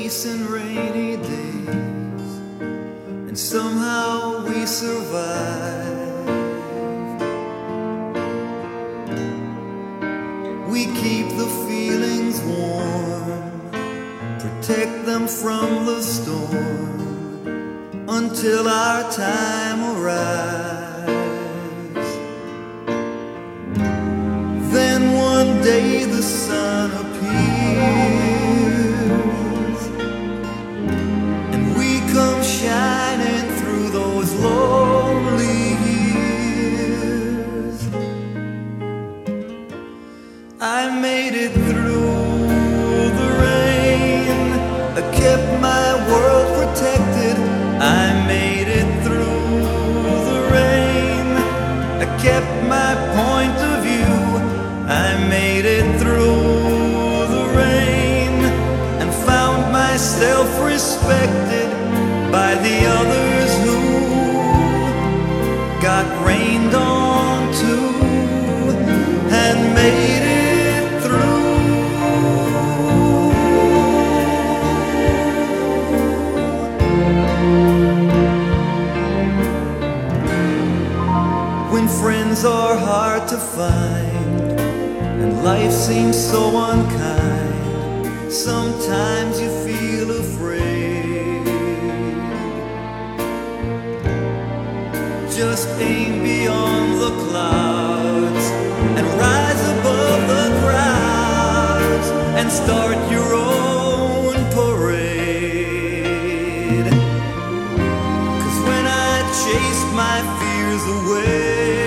facing rainy days, and somehow we survive. We keep the feelings warm, protect them from the storm, until our time arrives. Then one day the sun appears, and we come shining through those lonely years. I made it through the rain, I kept my world protected. I made it through the rain, I kept my point of view. I made it through the rain, and found myself respected by the others who got rained on too, and made it through. When friends are hard to find and life seems so unkind, sometimes you feel afraid. Just aim beyond the clouds and rise above the crowds, and start your own parade. 'Cause when I chased my fears away,